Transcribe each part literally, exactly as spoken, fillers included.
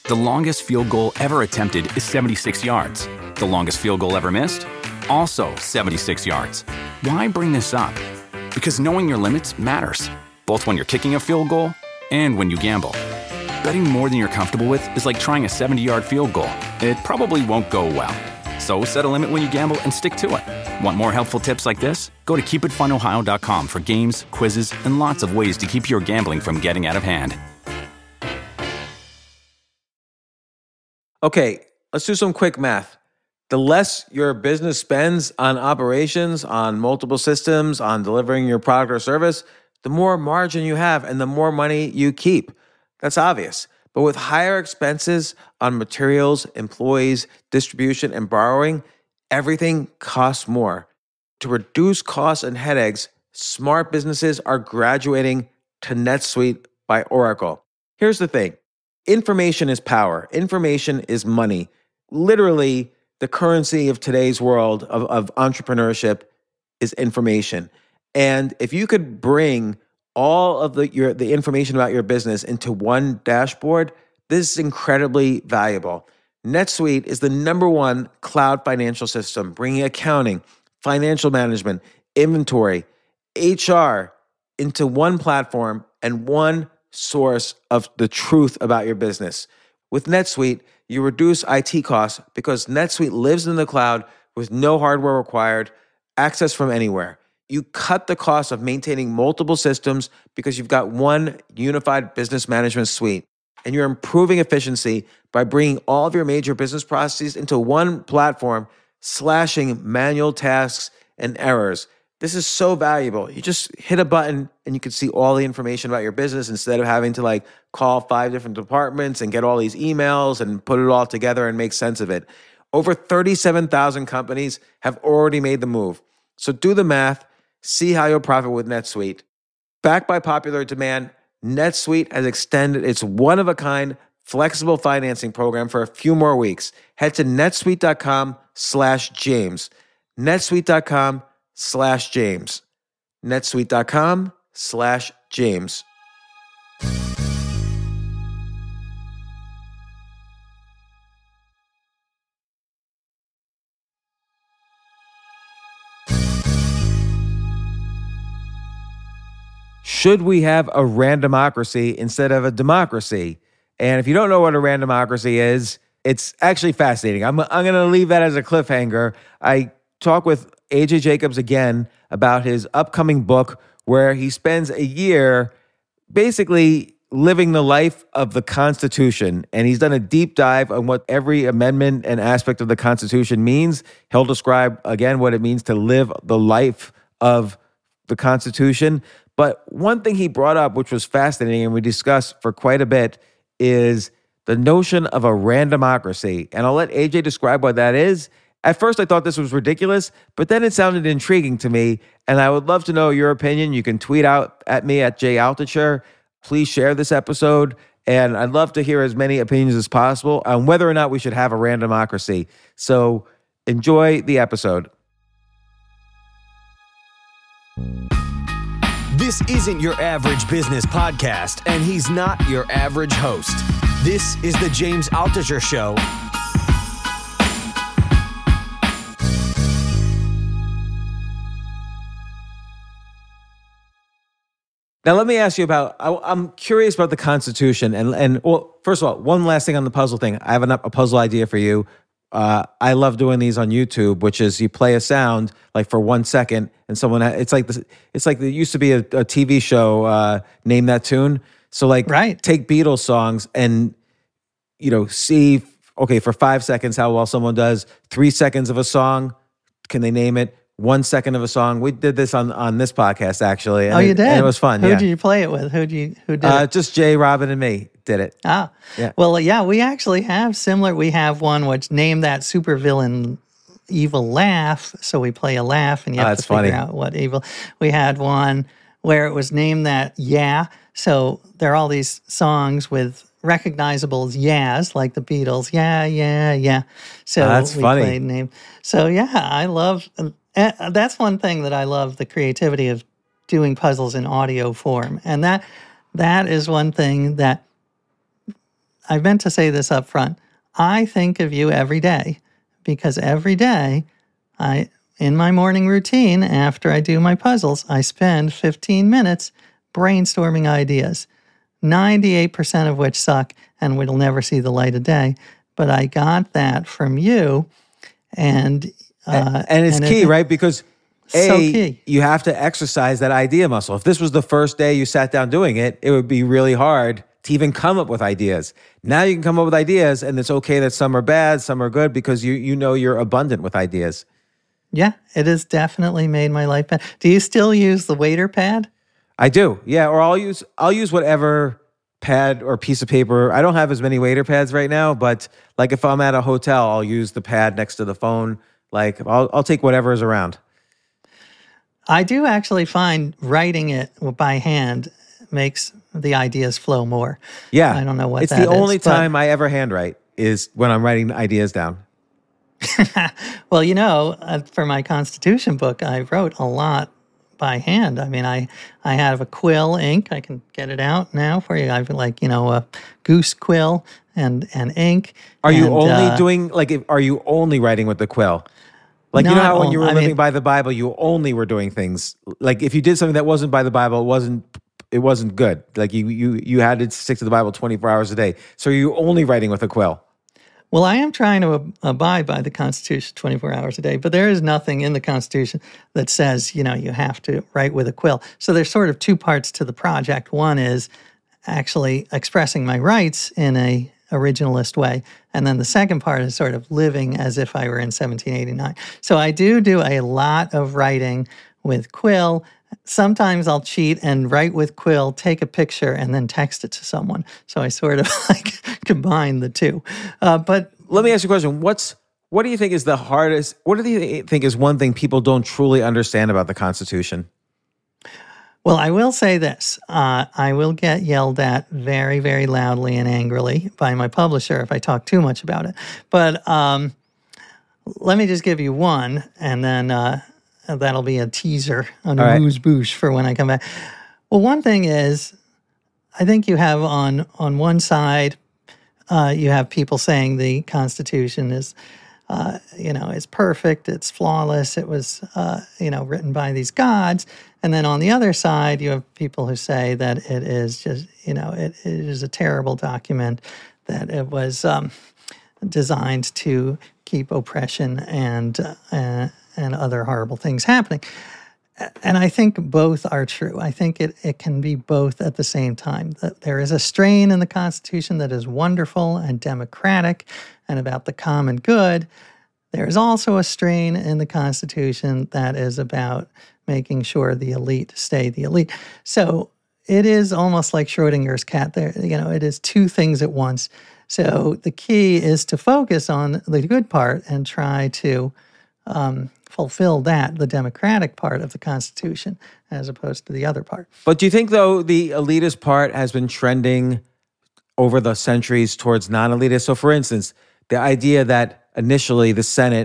The longest field goal ever attempted is seventy-six yards. The longest field goal ever missed? Also seventy-six yards. Why bring this up? Because knowing your limits matters, both when you're kicking a field goal and when you gamble. Betting more than you're comfortable with is like trying a seventy-yard field goal. It probably won't go well. So set a limit when you gamble and stick to it. Want more helpful tips like this? Go to keep it fun ohio dot com for games, quizzes, and lots of ways to keep your gambling from getting out of hand. Okay, let's do some quick math. The less your business spends on operations, on multiple systems, on delivering your product or service, the more margin you have and the more money you keep. That's obvious. But with higher expenses on materials, employees, distribution, and borrowing, everything costs more. To reduce costs and headaches, smart businesses are graduating to NetSuite by Oracle. Here's the thing. Information is power. Information is money. Literally, the currency of today's world of, of entrepreneurship is information. And if you could bring all of the your the information about your business into one dashboard, this is incredibly valuable. NetSuite is the number one cloud financial system, bringing accounting, financial management, inventory, H R into one platform and one source of the truth about your business. With NetSuite, you reduce I T costs because NetSuite lives in the cloud with no hardware required, access from anywhere. You cut the cost of maintaining multiple systems because you've got one unified business management suite. And you're improving efficiency by bringing all of your major business processes into one platform, slashing manual tasks and errors. This is so valuable. You just hit a button and you can see all the information about your business instead of having to like call five different departments and get all these emails and put it all together and make sense of it. Over thirty-seven thousand companies have already made the move. So do the math. See how you'll profit with NetSuite. Backed by popular demand, NetSuite has extended its one-of-a-kind flexible financing program for a few more weeks. Head to netsuite.com slash James. netsuite.com slash James. netsuite.com slash James. Should we have a randomocracy instead of a democracy? And if you don't know what a randomocracy is, it's actually fascinating. I'm, I'm going to leave that as a cliffhanger. I talk with A J Jacobs again about his upcoming book where he spends a year basically living the life of the Constitution. And he's done a deep dive on what every amendment and aspect of the Constitution means. He'll describe, again, what it means to live the life of the Constitution. But one thing he brought up, which was fascinating, and we discussed for quite a bit, is the notion of a randomocracy. And I'll let A J describe what that is. At first, I thought this was ridiculous, but then it sounded intriguing to me. And I would love to know your opinion. You can tweet out at me at Jay Altucher. Please share this episode. And I'd love to hear as many opinions as possible on whether or not we should have a randomocracy. So enjoy the episode. This isn't your average business podcast, and he's not your average host. This is the James Altucher Show. Now, let me ask you about, I, I'm curious about the Constitution. And, and well, first of all, one last thing on the puzzle thing. I have a, a puzzle idea for you. Uh, I love doing these on YouTube, which is you play a sound like for one second, and someone it's like this, it's like there used to be a, a T V show, uh, Name That Tune. So like, right. Take Beatles songs and you know see okay for five seconds how well someone does. Three seconds of a song, can they name it? One second of a song. We did this on on this podcast actually. And oh, you it, did? And it was fun. Who yeah. did you play it with? Who did you who did uh, it? Just Jay, Robin, and me did it. Ah, yeah. Well, yeah, we actually have similar. We have one which named that supervillain evil laugh. So we play a laugh, and you Oh, have that's to figure funny. out what evil. We had one where it was named that yeah. So there are all these songs with recognizable yeahs, like the Beatles. Yeah, yeah, yeah. So Oh, that's we funny. played name. So yeah, I love. Uh, that's one thing that I love, the creativity of doing puzzles in audio form. And that that is one thing that I meant to say this up front. I think of you every day because every day I, in my morning routine, after I do my puzzles, I spend fifteen minutes brainstorming ideas, ninety-eight percent of which suck and will never see the light of day. But I got that from you. And uh, and it's and key, it, right? Because A, so key. you have to exercise that idea muscle. If this was the first day you sat down doing it, it would be really hard to even come up with ideas. Now you can come up with ideas, and it's okay that some are bad, some are good, because you you know you're abundant with ideas. Yeah, it has definitely made my life better. Do you still use the waiter pad? I do, yeah. Or I'll use I'll use whatever pad or piece of paper. I don't have as many waiter pads right now, but like if I'm at a hotel, I'll use the pad next to the phone. Like I'll I'll take whatever is around. I do actually find writing it by hand makes the ideas flow more. Yeah. I don't know what it's that the only is, but- time I ever handwrite is when I'm writing ideas down. Well, you know, uh, for my Constitution book, I wrote a lot by hand. I mean, I I have a quill ink. I can get it out now for you. I've like, you know, a goose quill and, and ink. Are you and, only uh, doing, like, if, are you only writing with the quill? Like, you know Not how when on- you were I living mean- by the Bible, you only were doing things, like if you did something that wasn't by the Bible, it wasn't, it wasn't good. Like you, you, you had to stick to the Bible twenty-four hours a day. So are you only writing with a quill? Well, I am trying to ab- abide by the Constitution twenty-four hours a day, but there is nothing in the Constitution that says, you know, you have to write with a quill. So there's sort of two parts to the project. One is actually expressing my rights in a originalist way. And then the second part is sort of living as if I were in seventeen eighty-nine. So I do do a lot of writing with quill. Sometimes I'll cheat and write with quill, take a picture, and then text it to someone. So I sort of like combine the two. Uh, but Let me ask you a question. What's, what do you think is the hardest, what do you think is one thing people don't truly understand about the Constitution? Well, I will say this. Uh, I will get yelled at very, very loudly and angrily by my publisher if I talk too much about it. But um, let me just give you one, and then uh, that'll be a teaser on a All right. booze boosh for when I come back. Well, one thing is, I think you have on, on one side, uh, you have people saying the Constitution is Uh, you know, is perfect, it's flawless, it was, uh, you know, written by these gods. And then on the other side, you have people who say that it is just, you know, it, it is a terrible document, that it was um, designed to keep oppression and, uh, and other horrible things happening. And I think both are true. I think it, it can be both at the same time. That there is a strain in the Constitution that is wonderful and democratic and about the common good. There is also a strain in the Constitution that is about making sure the elite stay the elite. So it is almost like Schrodinger's cat. There, you know, it is two things at once. So the key is to focus on the good part and try to um, fulfill that, the democratic part of the Constitution, as opposed to the other part. But do you think, though, the elitist part has been trending over the centuries towards non-elitist? So, for instance, the idea that initially the Senate,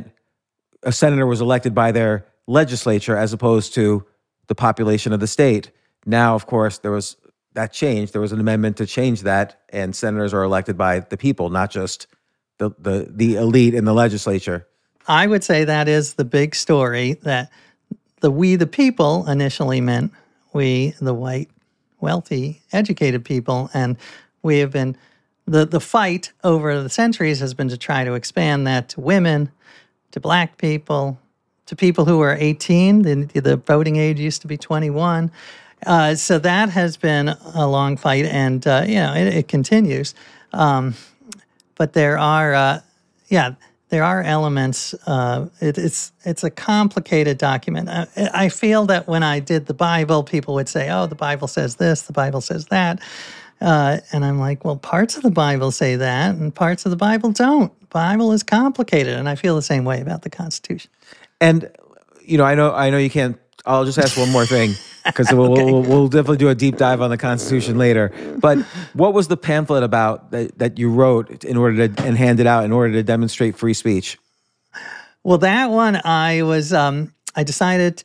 a senator was elected by their legislature as opposed to the population of the state. Now, of course, there was that change. There was an amendment to change that, and senators are elected by the people, not just the the, the elite in the legislature. I would say that is the big story, that the we the people initially meant we, the white, wealthy, educated people, and we have been, the, the fight over the centuries has been to try to expand that to women, to black people, to people who are eighteen. The, the voting age used to be twenty-one. Uh, so that has been a long fight, and, uh, you know, it, it continues. Um, but there are, uh, yeah, there are elements. Uh, it, it's it's a complicated document. I, I feel that when I did the Bible, people would say, "Oh, the Bible says this, the Bible says that," uh, and I'm like, "Well, parts of the Bible say that, and parts of the Bible don't. The Bible is complicated," and I feel the same way about the Constitution. And you know, I know, I know you can't. I'll just ask one more thing, because we'll, Okay. we'll, we'll definitely do a deep dive on the Constitution later. But what was the pamphlet about that, that you wrote in order to and handed out in order to demonstrate free speech? Well, that one, I was, um, I decided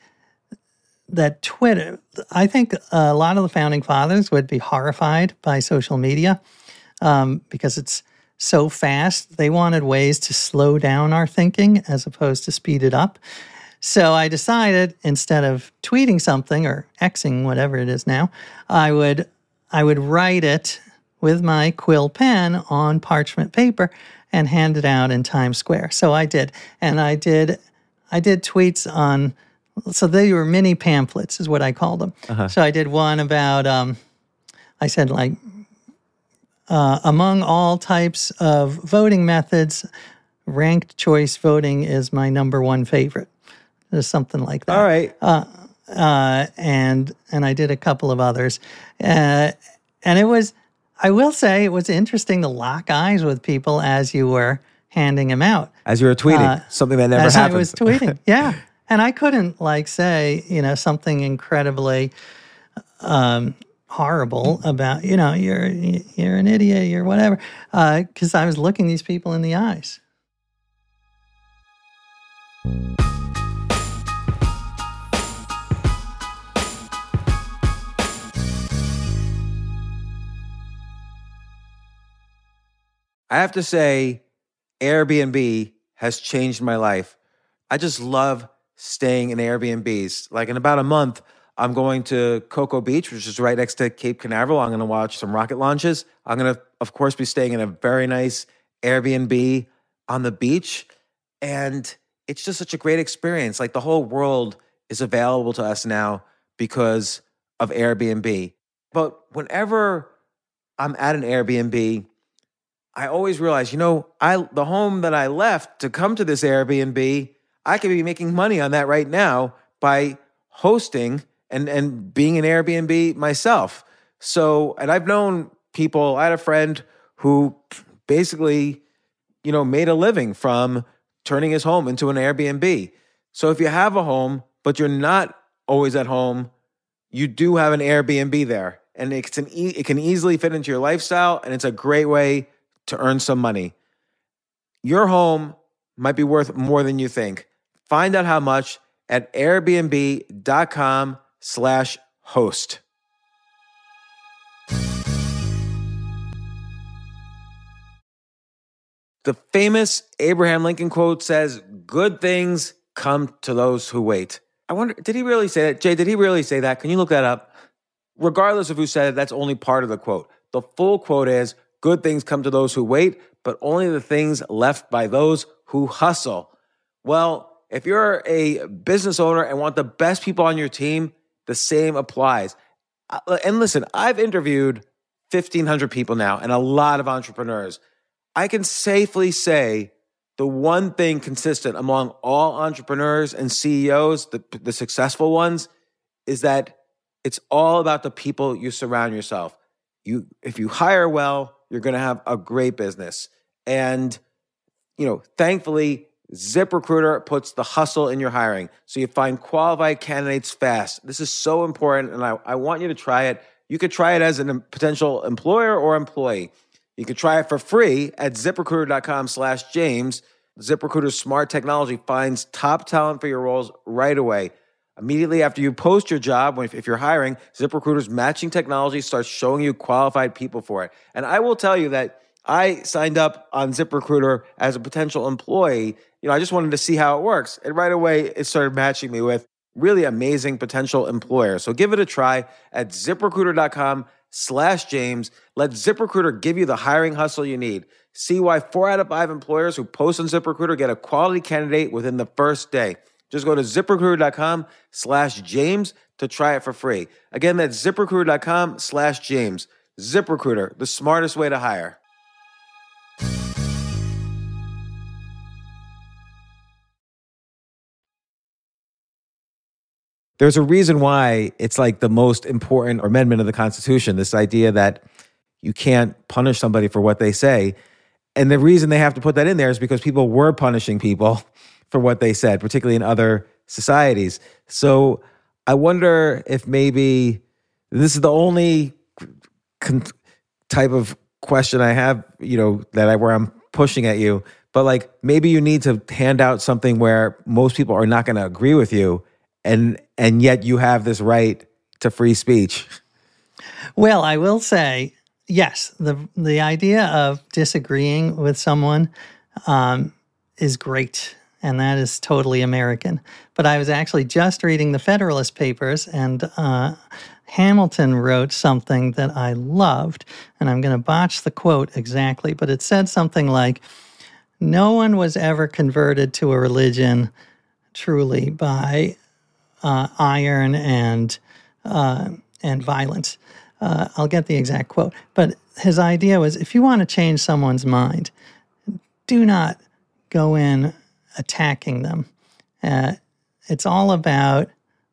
that Twitter, I think a lot of the founding fathers would be horrified by social media. um, because it's so fast. They wanted ways to slow down our thinking as opposed to speed it up. So I decided instead of tweeting something or Xing, whatever it is now, I would I would write it with my quill pen on parchment paper and hand it out in Times Square. So I did, and I did I did tweets on. So they were mini pamphlets, is what I called them. Uh-huh. So I did one about. Um, I said like, uh, among all types of voting methods, ranked choice voting is my number one favorite. There's something like that. All right. Uh, uh, and and I did a couple of others. Uh, and it was, I will say, it was interesting to lock eyes with people as you were handing them out. As you were tweeting, uh, something that never as happened. As I was tweeting, yeah. And I couldn't, like, say, you know, something incredibly um, horrible about, you know, you're you're an idiot, you're whatever, because uh, I was looking these people in the eyes. I have to say, Airbnb has changed my life. I just love staying in Airbnbs. Like in about a month, I'm going to Cocoa Beach, which is right next to Cape Canaveral. I'm going to watch some rocket launches. I'm going to, of course, be staying in a very nice Airbnb on the beach. And it's just such a great experience. Like the whole world is available to us now because of Airbnb. But whenever I'm at an Airbnb, I always realize, you know, I the home that I left to come to this Airbnb, I could be making money on that right now by hosting and, and being an Airbnb myself. So, and I've known people, I had a friend who basically, you know, made a living from turning his home into an Airbnb. So if you have a home, but you're not always at home, you do have an Airbnb there. And it's an e- it can easily fit into your lifestyle, and it's a great way to earn some money. Your home might be worth more than you think. Find out how much at airbnb.com slash host. The famous Abraham Lincoln quote says, "Good things come to those who wait." I wonder, did he really say that? Jay, did he really say that? Can you look that up? Regardless of who said it, that's only part of the quote. The full quote is, "Good things come to those who wait, but only the things left by those who hustle." Well, if you're a business owner and want the best people on your team, the same applies. And listen, I've interviewed fifteen hundred people now and a lot of entrepreneurs. I can safely say the one thing consistent among all entrepreneurs and C E Os, the, the successful ones, is that it's all about the people you surround yourself. You, if you hire well, you're going to have a great business. And, you know, thankfully, ZipRecruiter puts the hustle in your hiring. So you find qualified candidates fast. This is so important, and I, I want you to try it. You could try it as a potential employer or employee. You could try it for free at ZipRecruiter.com slash James. ZipRecruiter's smart technology finds top talent for your roles right away. Immediately after you post your job, if you're hiring, ZipRecruiter's matching technology starts showing you qualified people for it. And I will tell you that I signed up on ZipRecruiter as a potential employee. You know, I just wanted to see how it works. And right away, it started matching me with really amazing potential employers. So give it a try at ZipRecruiter.com slash James. Let ZipRecruiter give you the hiring hustle you need. See why four out of five employers who post on ZipRecruiter get a quality candidate within the first day. Just go to ZipRecruiter.com slash James to try it for free. Again, that's ZipRecruiter.com slash James. ZipRecruiter, the smartest way to hire. There's a reason why it's like the most important amendment of the Constitution, this idea that you can't punish somebody for what they say. And the reason they have to put that in there is because people were punishing people for what they said, particularly in other societies. So I wonder if maybe this is the only con- type of question I have, you know, that I where I'm pushing at you. But like maybe you need to hand out something where most people are not going to agree with you, and and yet you have this right to free speech. Well, I will say, yes, the the idea of disagreeing with someone um, is great, and that is totally American. But I was actually just reading the Federalist Papers, and uh, Hamilton wrote something that I loved, and I'm going to botch the quote exactly, but it said something like, "No one was ever converted to a religion truly by uh, iron and uh, and violence." Uh, I'll get the exact quote. But his idea was, if you want to change someone's mind, do not go in attacking them. Uh, it's all about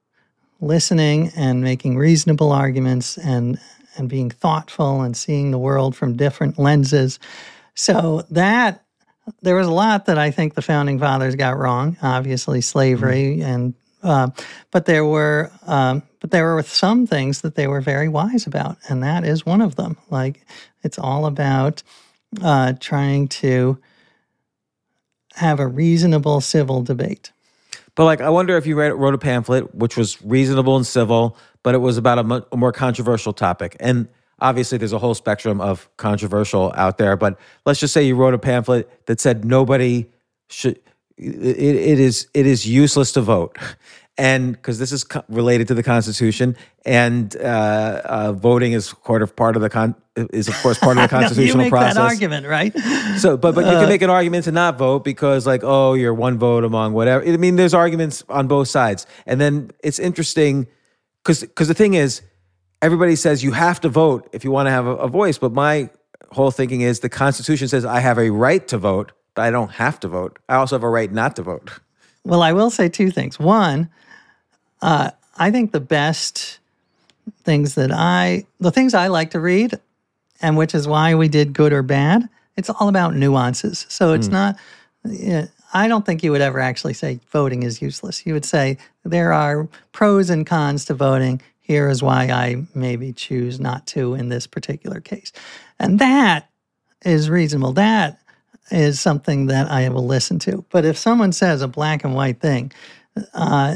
listening and making reasonable arguments and, and being thoughtful and seeing the world from different lenses. So that, there was a lot that I think the Founding Fathers got wrong, obviously slavery, mm-hmm. and uh, but there were um, but there were some things that they were very wise about, and that is one of them. Like, it's all about uh, trying to have a reasonable civil debate. But like, I wonder if you read, wrote a pamphlet which was reasonable and civil, but it was about a, mu- a more controversial topic. And obviously there's a whole spectrum of controversial out there, but let's just say you wrote a pamphlet that said nobody should, it, it is it is useless to vote. And because this is co- related to the Constitution, and uh, uh, voting is part of part of the con is of course part of the constitutional no, you make process. That argument, right? So, but but you uh, can make an argument to not vote because, like, oh, you're one vote among whatever. I mean, there's arguments on both sides, and then it's interesting because because the thing is, everybody says you have to vote if you want to have a, a voice. But my whole thinking is the Constitution says I have a right to vote, but I don't have to vote. I also have a right not to vote. Well, I will say two things. One, uh, I think the best things that I, the things I like to read, and which is why we did Good or Bad, it's all about nuances. So it's mm. not, you know, I don't think you would ever actually say voting is useless. You would say there are pros and cons to voting. Here is why I maybe choose not to in this particular case. And that is reasonable. That is something that I will listen to. But if someone says a black and white thing, uh,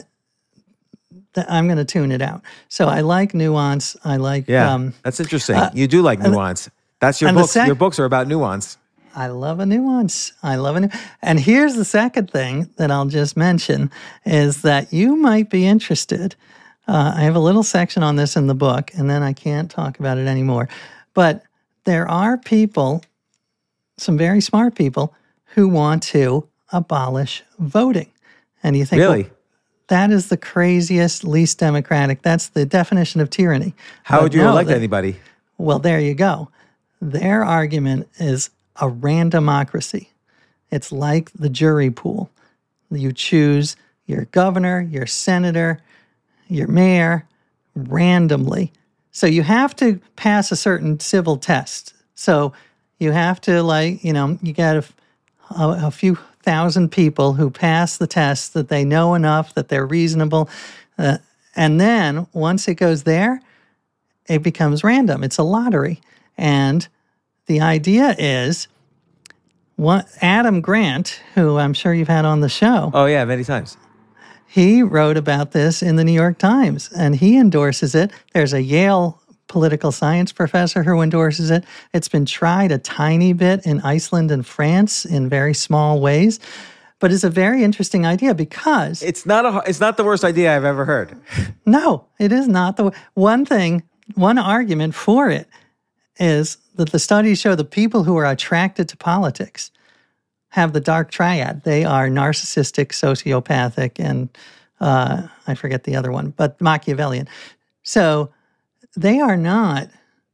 th- I'm going to tune it out. So I like nuance. I like... Yeah, um, that's interesting. Uh, you do like nuance. That's your books. Sec- your books are about nuance. I love a nuance. I love a nu- And here's the second thing that I'll just mention is that you might be interested. Uh, I have a little section on this in the book, and then I can't talk about it anymore. But there are people, some very smart people, who want to abolish voting. And you think, really? Well, that is the craziest, least democratic. That's the definition of tyranny. How but would you no, elect they, anybody? Well, there you go. Their argument is a randomocracy. It's like the jury pool. You choose your governor, your senator, your mayor randomly. So you have to pass a certain civil test. So you have to, like, you know, you got a, a, a few thousand people who pass the test that they know enough, that they're reasonable. Uh, and then once it goes there, it becomes random. It's a lottery. And the idea is, one, Adam Grant, who I'm sure you've had on the show. Oh, yeah, many times. He wrote about this in the New York Times, and he endorses it. There's a Yale political science professor who endorses it. It's been tried a tiny bit in Iceland and France in very small ways, but it's a very interesting idea because... It's not a. It's not the worst idea I've ever heard. No, it is not. the One thing, one argument for it is that the studies show the people who are attracted to politics have the dark triad. They are narcissistic, sociopathic, and uh, I forget the other one, but Machiavellian. So they are not,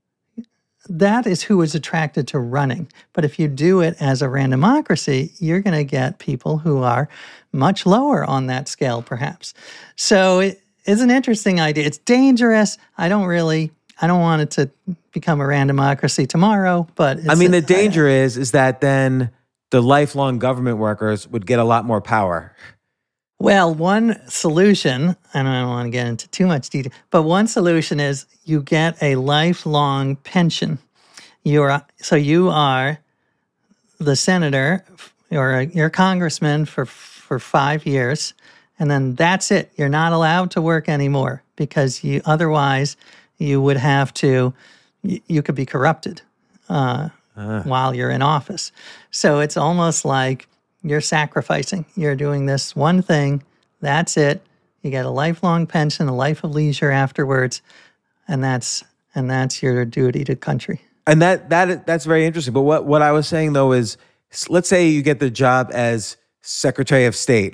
that is who is attracted to running. But if you do it as a randomocracy, you're going to get people who are much lower on that scale, perhaps. So it is an interesting idea. It's dangerous. I don't really, I don't want it to become a randomocracy tomorrow, but it's I mean, a, the danger I, is, is that then the lifelong government workers would get a lot more power. Well, one solution, and I don't want to get into too much detail, but one solution is you get a lifelong pension. You're so you are the senator or a, you're a congressman for for five years, and then that's it. You're not allowed to work anymore because you otherwise you would have to y- you could be corrupted uh, uh. while you're in office. So it's almost like you're sacrificing. You're doing this one thing. That's it. You get a lifelong pension, a life of leisure afterwards, and that's and that's your duty to country. And that that that's very interesting. But what, what I was saying though is, let's say you get the job as Secretary of State,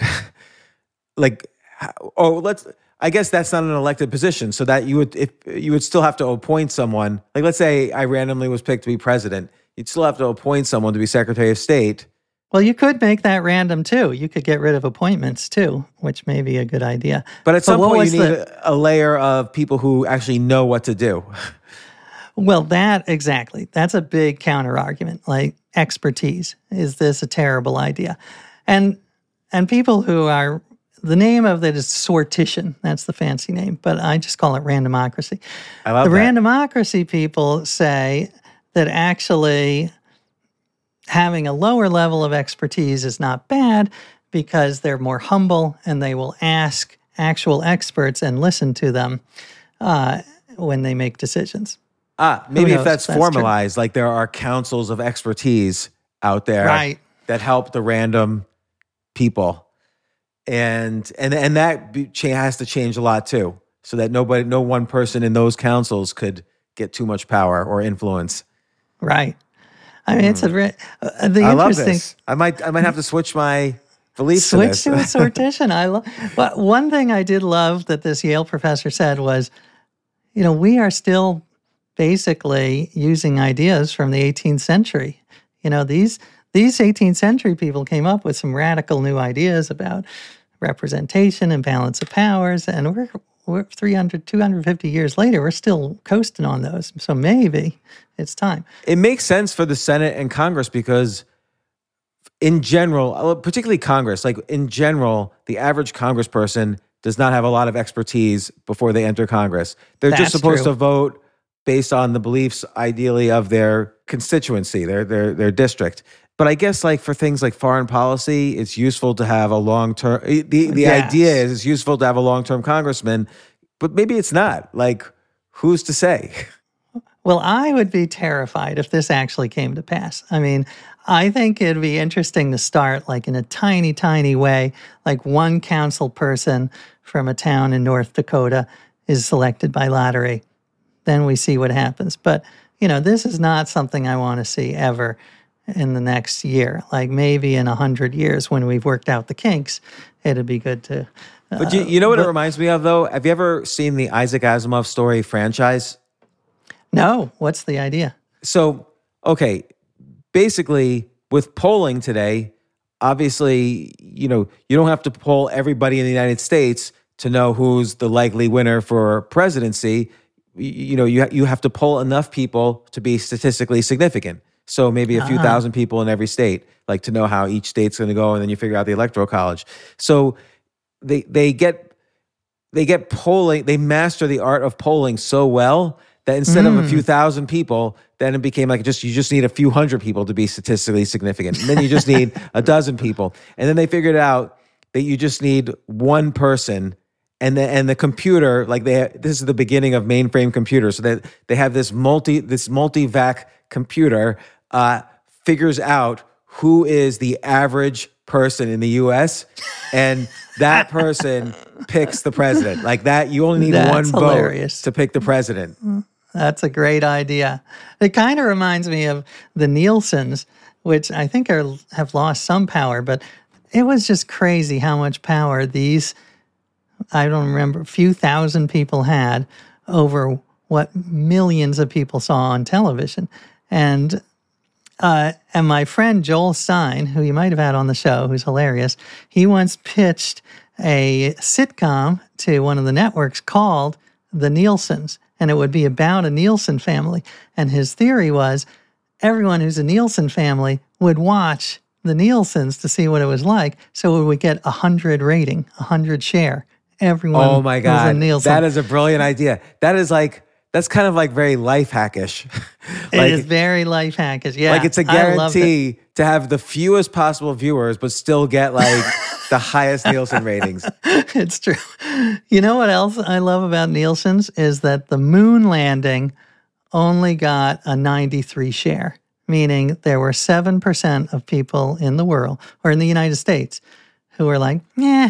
like, oh, let's. I guess that's not an elected position, so that you would if you would still have to appoint someone. Like, let's say I randomly was picked to be president, you'd still have to appoint someone to be Secretary of State. Well, you could make that random too. You could get rid of appointments too, which may be a good idea. But at some but point, you need the, a, a layer of people who actually know what to do. Well, that exactly. That's a big counter argument. Like, expertise. Is this a terrible idea? And and people who are, the name of it is sortition. That's the fancy name, but I just call it randomocracy. I love the that. randomocracy people say that actually having a lower level of expertise is not bad because they're more humble and they will ask actual experts and listen to them uh, when they make decisions. Ah, maybe if that's, that's formalized, true. Like there are councils of expertise out there right. that help the random people. And and and that be, has to change a lot too, so that nobody, no one person in those councils could get too much power or influence. Right. I mean, mm. it's a re- uh, the I interesting. love this. I might I might have to switch my beliefs. Switch to, this. to a sortition. I love. But one thing I did love that this Yale professor said was, you know, we are still basically using ideas from the eighteenth century. You know, these these eighteenth century people came up with some radical new ideas about representation and balance of powers, and we're we're three hundred, two hundred fifty years later, we're still coasting on those. So maybe it's time. It makes sense for the Senate and Congress because in general, particularly Congress, like in general, the average congressperson does not have a lot of expertise before they enter Congress. They're That's just supposed true. to vote based on the beliefs, ideally, of their constituency, their their their district. But I guess like for things like foreign policy, it's useful to have a long-term, the, the yes. idea is it's useful to have a long-term congressman, but maybe it's not. Like, who's to say? Well, I would be terrified if this actually came to pass. I mean, I think it'd be interesting to start like in a tiny, tiny way, like one council person from a town in North Dakota is selected by lottery. Then we see what happens. But, you know, this is not something I want to see ever in the next year. Like maybe in a hundred years when we've worked out the kinks, it'd be good to... Uh, but you, you know what but, it reminds me of, though? Have you ever seen the Isaac Asimov story franchise? No. What's the idea? So, okay, basically with polling today, obviously, you know, you don't have to poll everybody in the United States to know who's the likely winner for presidency. You, you know, you, ha- you have to poll enough people to be statistically significant. So maybe a few uh-huh. thousand people in every state, like to know how each state's going to go, and then you figure out the electoral college. So they they get they get polling, they master the art of polling so well that instead mm. of a few thousand people, then it became like just you just need a few hundred people to be statistically significant. And then you just need a dozen people. And then they figured out that you just need one person. And the and the computer, like they this is the beginning of mainframe computers. So that they have this multi this multi-vac computer uh, figures out who is the average person in the U S and that person picks the president. Like that, you only need That's one hilarious. vote to pick the president. That's a great idea. It kind of reminds me of the Nielsen's, which I think are have lost some power, but it was just crazy how much power these, I don't remember, a few thousand people had over what millions of people saw on television. And uh, and my friend Joel Stein, who you might have had on the show, who's hilarious, he once pitched a sitcom to one of the networks called The Nielsen's, and it would be about a Nielsen family. And his theory was everyone who's a Nielsen family would watch the Nielsen's to see what it was like, so it would get a hundred rating, a hundred share. Everyone. Oh my God, was a Nielsen. That is a brilliant idea. That is like that's kind of like very life hackish. Like, like, it is very life hackish. Yeah, like it's a I loved guarantee it. to have the fewest possible viewers, but still get like the highest Nielsen ratings. It's true. You know what else I love about Nielsen's is that the moon landing only got a ninety-three share, meaning there were seven percent of people in the world, or in the United States, who were like, yeah,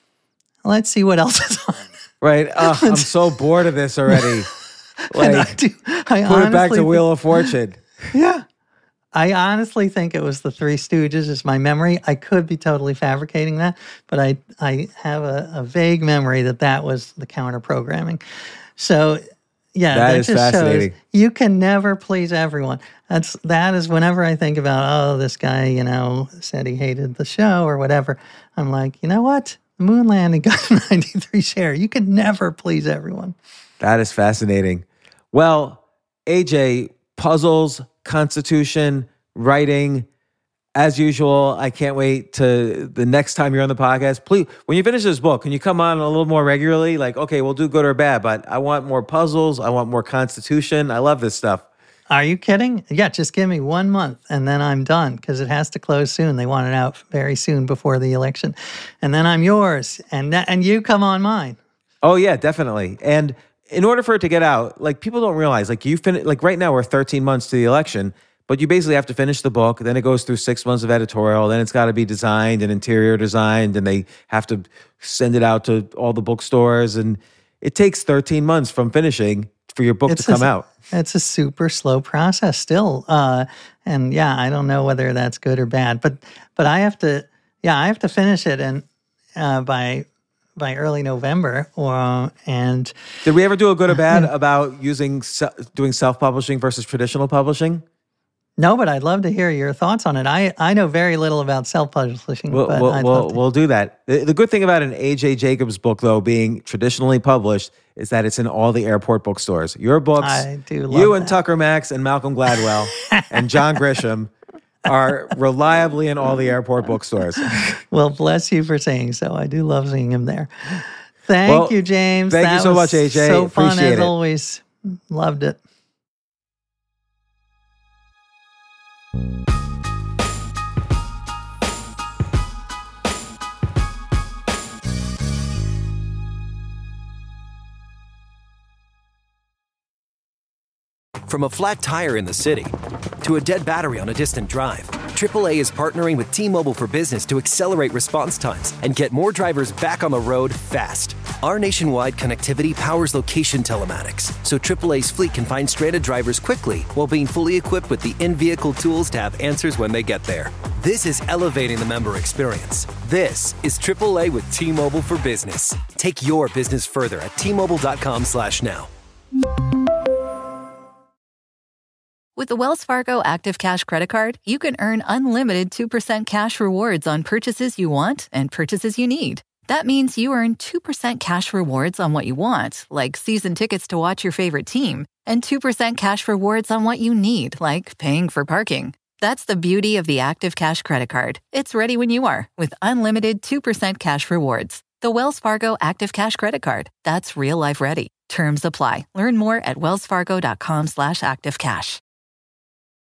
let's see what else is on. Right. Uh, I'm so bored of this already. Like, I do, I put it back to honestly- Wheel of Fortune. Yeah. I honestly think it was the Three Stooges is my memory. I could be totally fabricating that, but I I have a, a vague memory that that was the counter programming. So, yeah, That that, is just fascinating. shows you can never please everyone. That's that is whenever I think about, oh, this guy, you know, said he hated the show or whatever. I'm like, you know what? The moon landing got a ninety-three share. You can never please everyone. That is fascinating. Well, A J, puzzles, Constitution, writing, as usual. I can't wait to the next time you're on the podcast. Please, when you finish this book, can you come on a little more regularly? Like, okay, we'll do good or bad, but I want more puzzles. I want more Constitution. I love this stuff. Are you kidding? Yeah, just give me one month and then I'm done because it has to close soon. They want it out very soon before the election. And then I'm yours and that, and you come on mine. Oh, yeah, definitely. And in order for it to get out, like people don't realize, like you finish, like right now we're thirteen months to the election, but you basically have to finish the book. Then it goes through six months of editorial. Then it's got to be designed and interior designed, and they have to send it out to all the bookstores. And it takes thirteen months from finishing for your book It's to come a- out. It's a super slow process still. Uh, and yeah, I don't know whether that's good or bad, but but I have to, yeah, I have to finish it and uh, by by early November. Or and Did we ever do a good or bad about using se- doing self-publishing versus traditional publishing? no, but I'd love to hear your thoughts on it. I, I know very little about self-publishing, We'll, but we'll, I'd we'll, love to. we'll do that. The, the good thing about an A J Jacobs book, though, being traditionally published, is that it's in all the airport bookstores. Your books, I do love you and that. Tucker Max and Malcolm Gladwell and John Grisham are reliably in all the airport bookstores. Well, bless you for saying so. I do love seeing him there. Thank Well, you, James. thank you That so was much, A J. So fun Appreciate as it. always. Loved it. From a flat tire in the city to a dead battery on a distant drive, triple A is partnering with T-Mobile for Business to accelerate response times and get more drivers back on the road fast. Our nationwide connectivity powers location telematics, so triple A's fleet can find stranded drivers quickly while being fully equipped with the in-vehicle tools to have answers when they get there. This is elevating the member experience. This is triple A with T-Mobile for Business. Take your business further at T Mobile dot com slash now. With the Wells Fargo Active Cash Credit Card, you can earn unlimited two percent cash rewards on purchases you want and purchases you need. That means you earn two percent cash rewards on what you want, like season tickets to watch your favorite team, and two percent cash rewards on what you need, like paying for parking. That's the beauty of the Active Cash Credit Card. It's ready when you are, with unlimited two percent cash rewards. The Wells Fargo Active Cash Credit Card. That's real life ready. Terms apply. Learn more at wellsfargo.com slash activecash.